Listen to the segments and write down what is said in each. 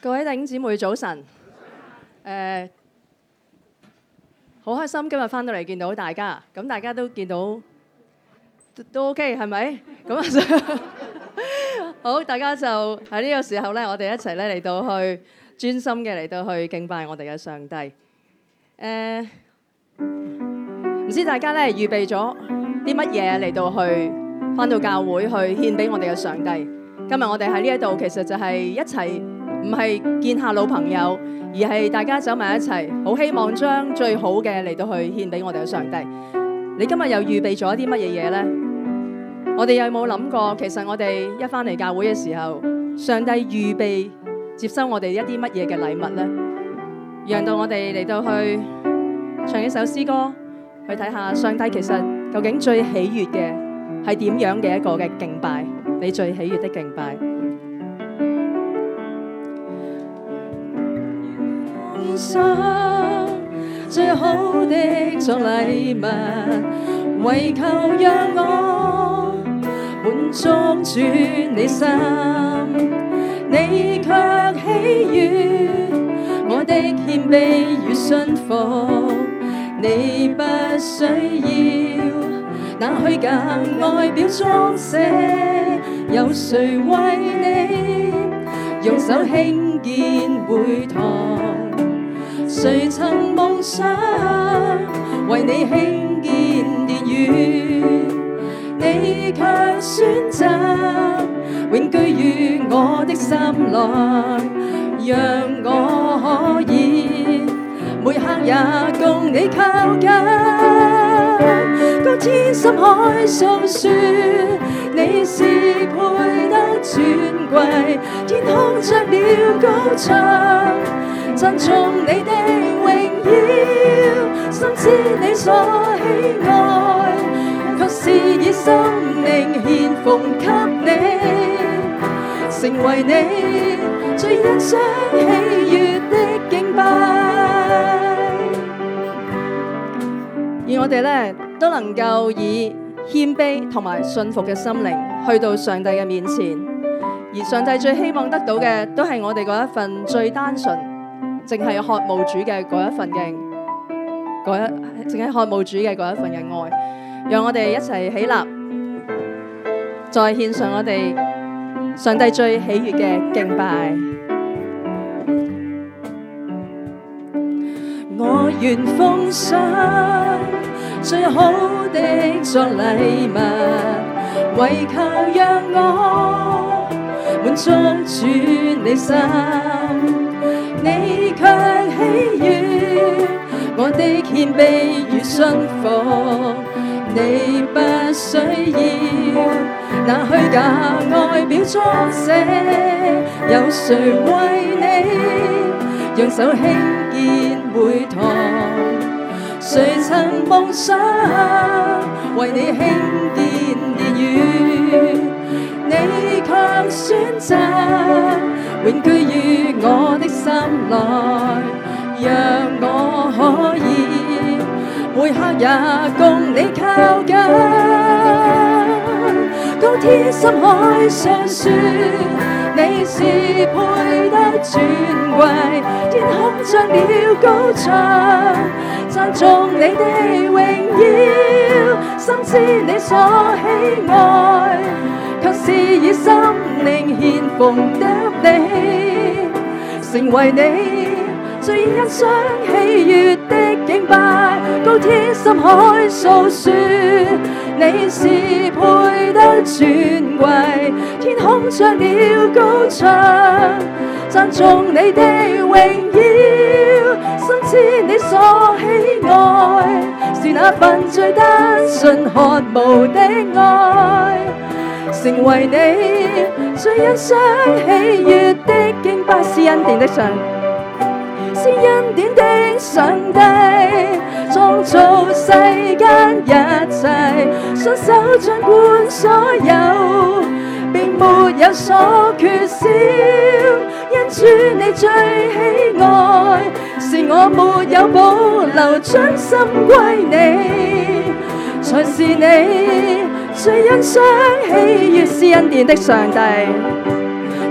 各位弟兄姊妹早晨，好開心今日翻到嚟見到大家，咁大家都見到都 OK 係咪？咁啊好，大家就喺呢個時候咧，我哋一齊咧嚟到去專心嘅嚟到去敬拜我哋嘅上帝。唔知大家咧預備咗啲乜嘢嚟到去翻到教會去獻俾我哋嘅上帝？今日我哋喺呢一度其實就係一齊。唔係見下老朋友，而係大家走埋一齊，好希望將最好嘅嚟到去獻俾我哋嘅上帝。你今日又預備咗啲乜嘢嘢呢？我哋有冇諗過，其實我哋一返嚟教會嘅時候，上帝預備接收我哋一啲乜嘢嘅禮物呢？讓到我哋嚟到去唱一首詩歌，去睇下上帝其實究竟最喜悅嘅係點樣嘅一個嘅敬拜，你最喜悅的敬拜。最好的作禮物，為求讓我滿足主你心，你卻喜悅我的謙卑與信服，你不需要那虛假外表裝飾，有誰為你用手興建會堂？誰曾夢想為你興建殿宇，你卻選擇永居於我的心內，讓我可以每刻也共你靠近，高天深海訴說你是配得尊貴，天空着了高牆讚頌你的榮耀，深知你所喜愛，卻是以生命獻奉給你，成為你最欣賞喜悅的敬拜。而我哋咧都能夠以謙卑同埋信服嘅心靈去到上帝嘅面前，而上帝最希望得到嘅都係我哋嗰一份最單純，淨係渴慕主嘅嗰一份嘅淨係渴慕主嘅嗰一份嘅愛，讓我哋一齊起立，再獻上我哋上帝最喜悅嘅敬拜。我願奉上最好的作禮物，為求讓我滿足主你心，你卻喜悅我的謙卑與信服，你不需要那虛假外表裝飾，有誰為你用手興建會堂？誰曾夢想為你興建殿宇，你卻選擇永居於我的心內，讓我可以每刻也共你靠近，高天深海訴說你是配得尊貴，天空着了高牆讚頌你的榮耀，深知你所喜愛，卻是以生命獻奉給你，成為你最欣賞喜悅的敬拜。高天深海訴說你是配得尊貴，天空着了高牆讚頌你的榮耀，深知你所喜愛是那份最單純渴慕的愛，成為你最欣賞喜悅的敬拜。是恩典的上帝，是恩典的上帝，創造世間一切，雙手掌管所有，並沒有所缺少，因主你最喜愛，是我沒有保留，將心歸你，才是你最欣賞喜悅。是恩典的上帝，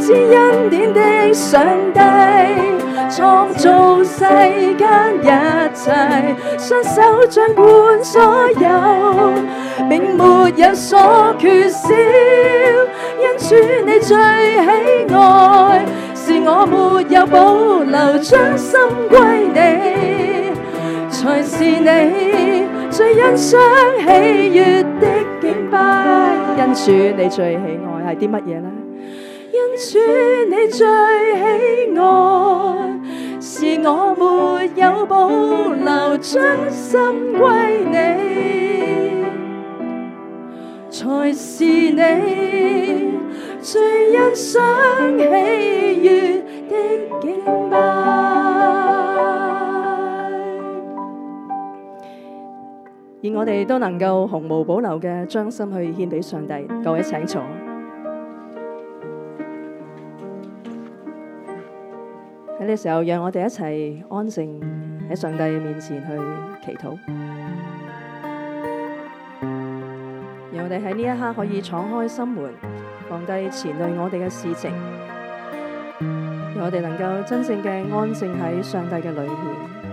知恩典的上帝，創造世間一切，雙手掌管所有，並沒有所缺少。因主你最喜愛，是我沒有保留，將心歸你，才是你最欣賞喜悅的敬拜。因主你最喜愛係啲乜嘢呢？因主你最喜愛，是我沒有保留，將心歸你，才是你最欣賞喜悅的敬拜。而我哋都能夠毫無保留嘅將心去獻俾上帝。各位請坐。喺呢個時候，讓我哋一齊安靜喺上帝面前去祈禱。讓我哋喺呢一刻可以敞開心門，放低纏累我哋嘅事情，讓我哋能夠真正嘅安靜喺上帝嘅裏面。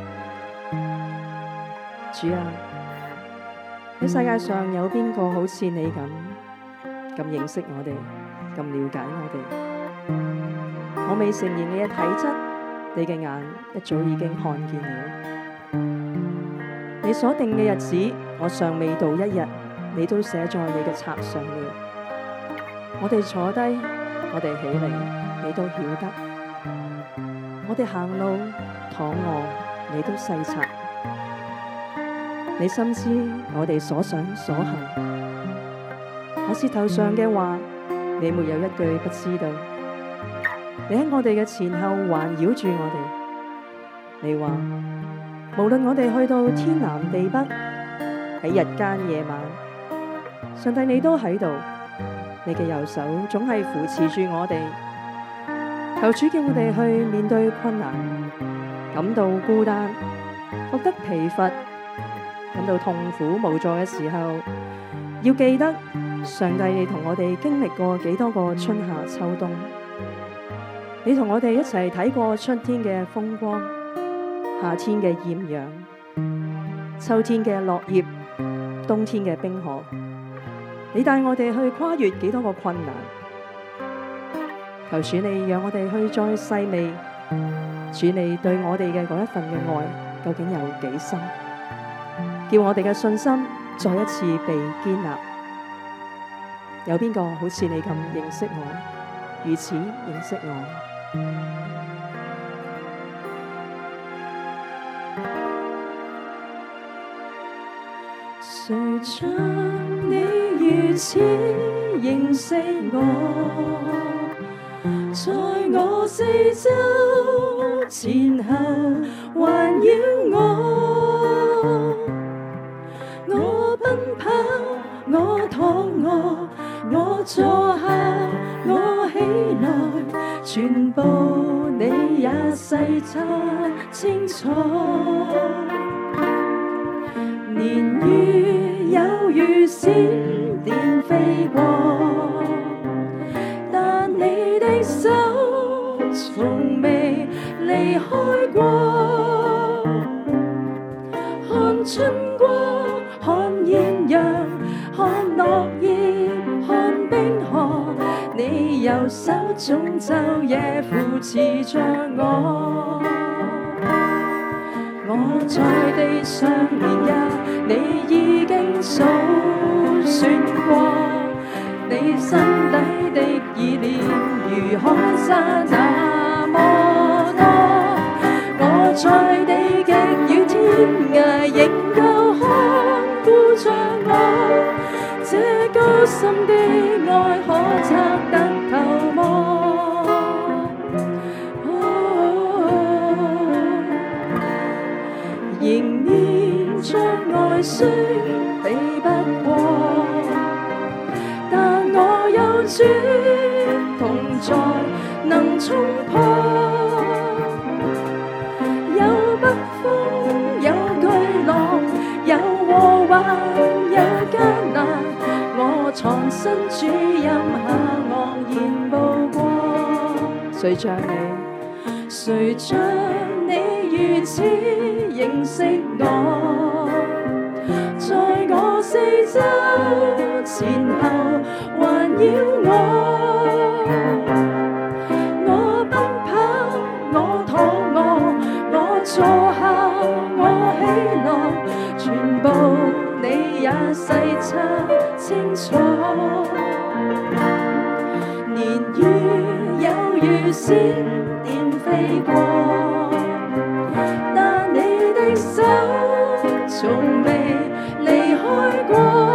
主啊，喺世界上有邊個好似你咁認識我哋，咁了解我哋？我未成年你嘅體質，你嘅眼一早已經看見了。你所定嘅日子，我尚未到一日，你都寫在你嘅冊上了。我哋坐低，我哋起嚟，你都曉得；我哋行路躺臥，你都細察。你深知我哋所想所行，我舌頭上嘅話，你沒有一句不知道。你喺我哋嘅前後環繞住我哋。你話無論我哋去到天南地北，喺日間夜晚，上帝你都喺度。你嘅右手總係扶持住我哋。求主叫我哋去面對困難，感到孤單，覺得疲乏，感到痛苦無助嘅時候，要記得上帝你同我哋經歷過幾多個春夏秋冬。你同我哋一齊睇過春天嘅風光，夏天嘅豔陽，秋天嘅落葉，冬天嘅冰河。你帶我哋去跨越幾多個困難。求主你讓我哋去再細味，主你對我哋嘅嗰一份嘅愛究竟有幾深，叫我哋嘅信心再一次被建立。有邊個好似你咁認識我，如此認識我？誰像你如此認識我，在我四周前後環繞我，我奔跑，我躺臥，我坐下，我起來，全部你也細察清楚。年月有如閃電飛過，但你的手從未離開過。看春光，看豔陽，看落葉，看冰河，你右手總晝夜扶持着我。我在地上年日，你已經數算過，你心底的意念如海沙那麼多。我在地極與天涯，仍舊看顧着我，這高深的愛可測得透麼？仍然將愛雖比不過，但我有主同在，能衝破。有北風，有巨浪，有禍患，有艱難，我藏身主蔭下，昂然步過。 誰像你？誰像你如此認識我？在我四周前後環繞我奔跑，我躺臥，我坐下，我喜樂，全部你也細察清楚。年月有如閃電飛過，但你的手從未離開過。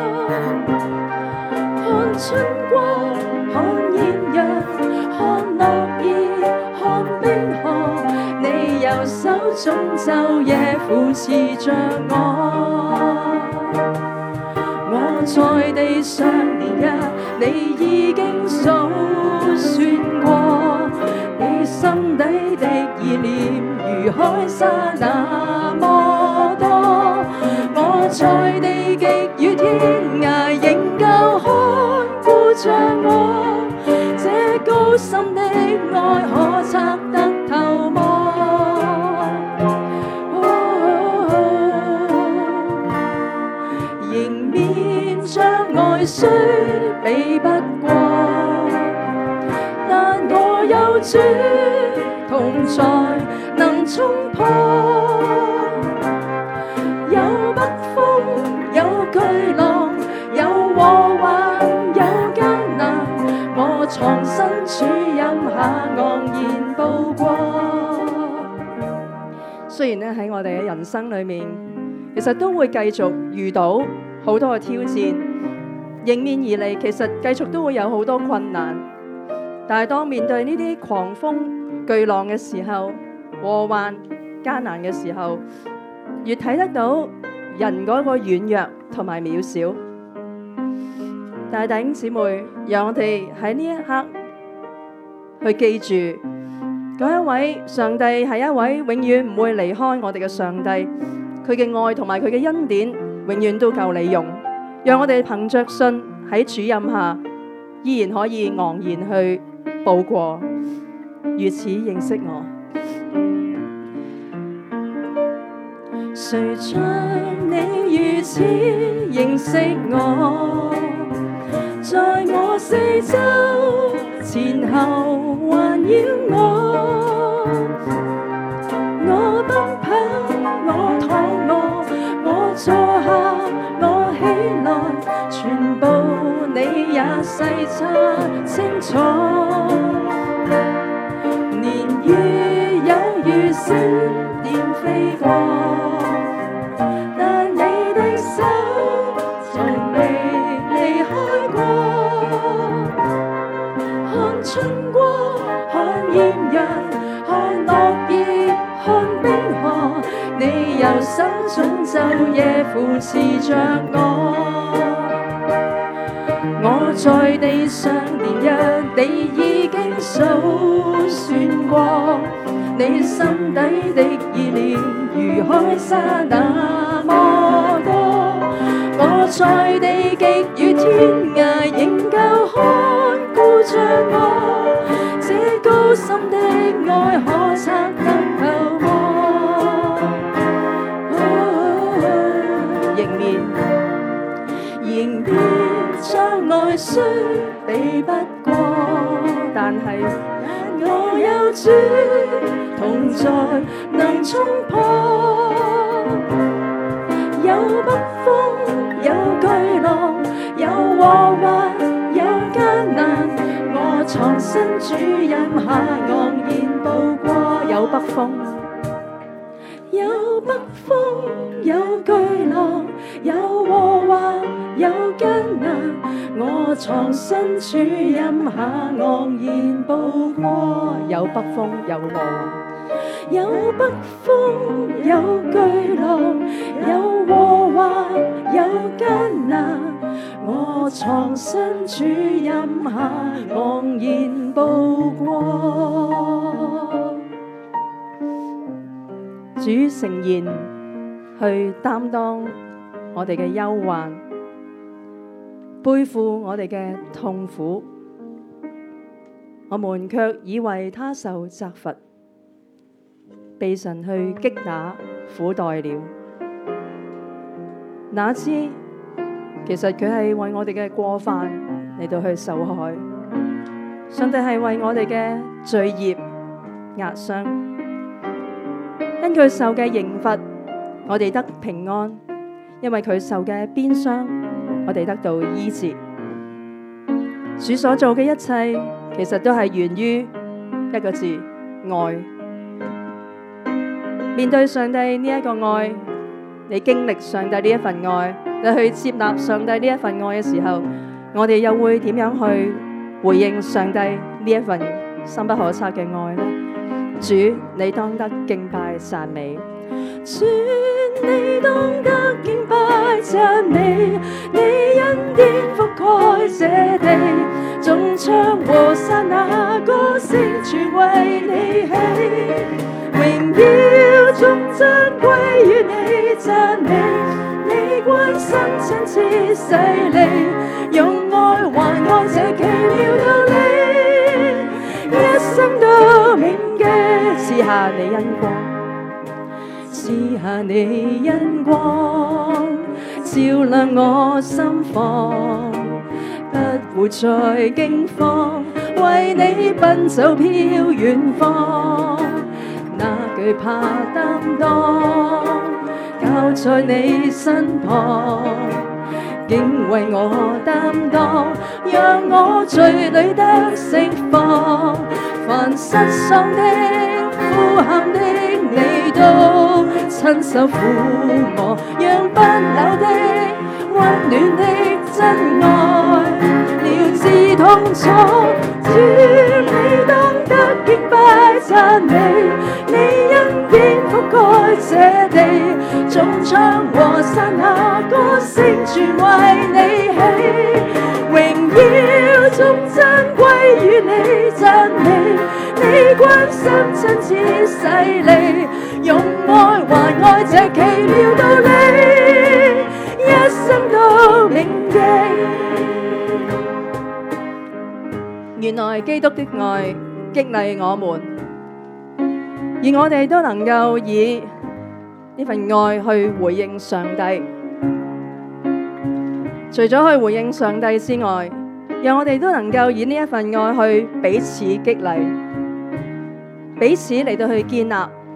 看春光，看豔陽，看落葉，看冰河，你右手中晝夜扶持着我。我在地上年日，你已經數算過，你心底的意念如海沙那麼多。我在地極與天涯，仍舊看顧着我，這高深的愛可測得透麼？迎面將愛雖比不過，但我有主同在能衝破。有北風，有巨浪，有禍患，有艱難，我藏身主蔭下昂然步過。雖然喺我哋嘅人生裏面，其實都會繼續遇到好多嘅挑戰，迎面而嚟，其實繼續都會有好多困難。但係當面對呢啲狂風巨浪嘅時候，禍患艱難嘅時候，越睇得到人嗰個軟弱同埋渺小。但係弟兄姊妹，讓我哋喺呢一刻去記住嗰一位上帝係一位永遠唔會離開我哋嘅上帝，佢嘅愛同埋佢嘅恩典永遠都夠你用。讓我哋憑着信喺主蔭下，依然可以昂然去步過，如此認識我。誰像你如此認識我？在我四周前後環繞我奔跑，我躺臥，我坐下，我起來，全部你也細察清楚。年月有如閃電飛過，但你的手從未離開過。看春光，看豔陽，看落葉，看冰河，你右手中晝夜扶持着我。我在地上年日，你已經數算過，你心底的意念如海沙那麼多。我在地極與天涯，仍舊看顧着我，這高深的愛可測得透麼？迎面將愛雖比不過，但係我有主同在能衝破。有北風，有巨浪，有禍患，有艱難，我藏身主蔭下昂然步過。有北風，有北風，有巨浪，有禍患，有艱難，我藏身主蔭下昂然步過。有北風，有禍患，有北風，有巨浪，有禍患，有艱難，我藏身主蔭下昂然步過。主誠然去擔當我哋嘅憂患，背負我哋嘅痛苦， 我們卻以為他受責罰，被神去擊打苦待了。哪知其實佢係為我哋嘅過犯嚟到去受害，上帝係為我哋嘅罪孽壓傷，因佢受嘅刑罰，我哋得平安；因為佢受嘅鞭傷，我哋得到醫治。主所做嘅一切，其實都係源於一個字：愛。面對上帝呢一個愛，你經歷上帝呢一份愛，你去接納上帝呢一份愛嘅時候，我哋又會點樣去回應上帝呢一份深不可測嘅愛呢？主，你當得敬拜讚美。主，你當得敬拜讚美，你恩典覆蓋這地，眾唱和散那歌聲全為你起，榮耀頌讚歸於你讚美，你關心親切犀利，用愛還愛這奇妙道理，一生都銘記，賜下你恩光，賜下你恩光，照亮我心房，不會再驚慌，為你奔走飄遠方，那懼怕擔當，靠在你身旁，竟為我擔當，讓我罪裏得釋放，凡失喪的呼喊的你都親手撫摸，讓不朽的溫暖的真愛療治痛楚。主，你當得敬拜讚美，你恩典覆蓋這地，眾唱和散那歌聲全為你起，榮耀頌讚歸於你讚美，你關心親切犀利，用愛還愛這奇妙道理，一生都銘記。原來基督的愛激勵我們，而我哋都能夠以呢份愛去回應上帝。除咗去回應上帝之外，讓我哋都能夠以呢一份愛去彼此激勵，彼此嚟到去建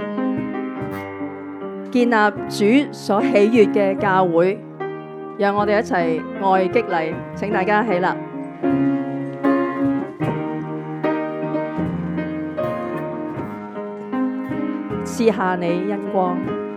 立主所喜悅嘅教會。讓我哋一齊愛激勵，請大家起立。賜下你恩光，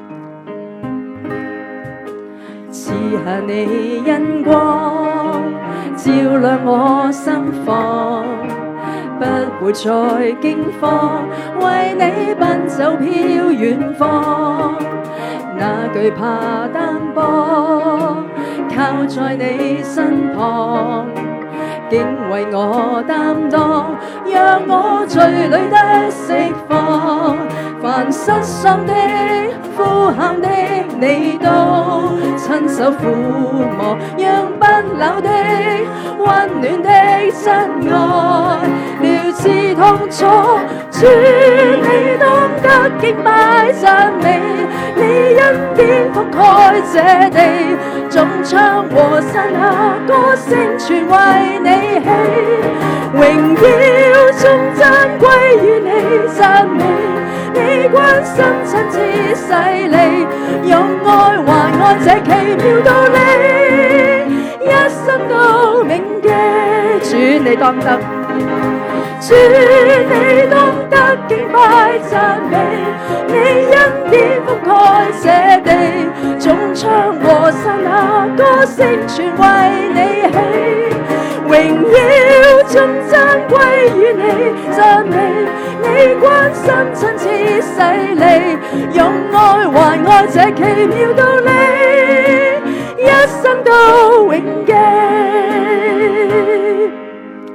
賜下你恩光，照亮我心房，不會再驚慌，為你奔走飄遠方，那懼怕擔當，靠在你身旁，竟為我擔當，讓我罪裏得釋放，凡失喪的呼喊的你都親手撫摸，讓不朽的溫暖的真愛療治痛楚。主，你當得敬拜讚美，你恩典覆蓋這地，眾唱和散那歌聲全為你起，榮耀頌讚歸於你讚美，你關心親切犀利，用愛還愛這奇妙道理，一生都銘記。主，你當得，主，你當得敬拜讚美，你恩典覆蓋這地，眾唱和散那歌聲全為你起，榮耀頌讚歸於你讚美，你關心親切犀利，用愛還愛這奇妙道理，一生都永記。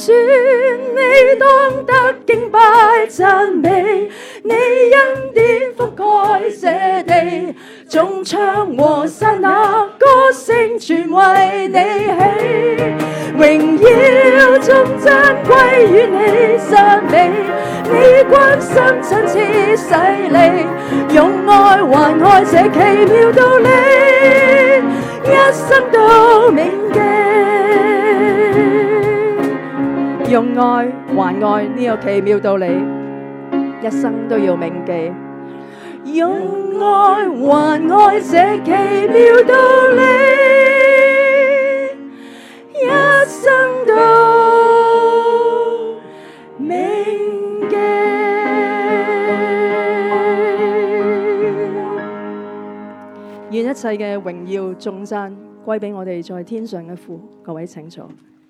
主，你當得敬拜讚美，你恩典覆蓋這地，眾唱和散那歌聲全為你起，榮耀頌讚歸於你，讚美你關心親切洗禮，用愛還愛這奇妙道理，一生都銘記。用愛還愛呢個奇妙道理，一生都要銘記。用愛還愛這奇妙道理，一生都銘記。願一切嘅榮耀頌讚歸俾我哋在天上嘅父。各位請坐。